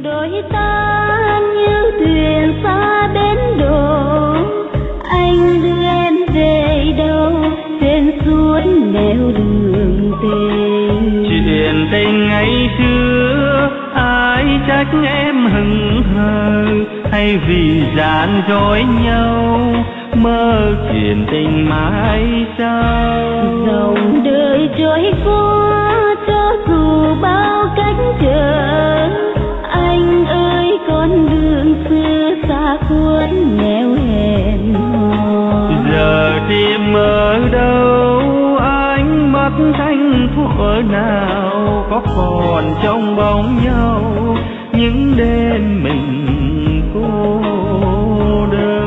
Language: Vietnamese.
đôi ta như thuyền xa bến đổ, anh đưa em về đâu trên suốt nẻo đường tình. Chuyện tình ngày xưa ai trách em hững hờ, hay vì gian dối nhau mơ chuyện tình mãi sau. Dòng đời trôi qua cho dù bao cách trở, anh ơi con đường xưa xa khuất nẻo hẹn hò. Giờ tìm ở đâu ánh mắt thanh thuở nào, có còn trong bóng nhau những đêm mình cô đơn.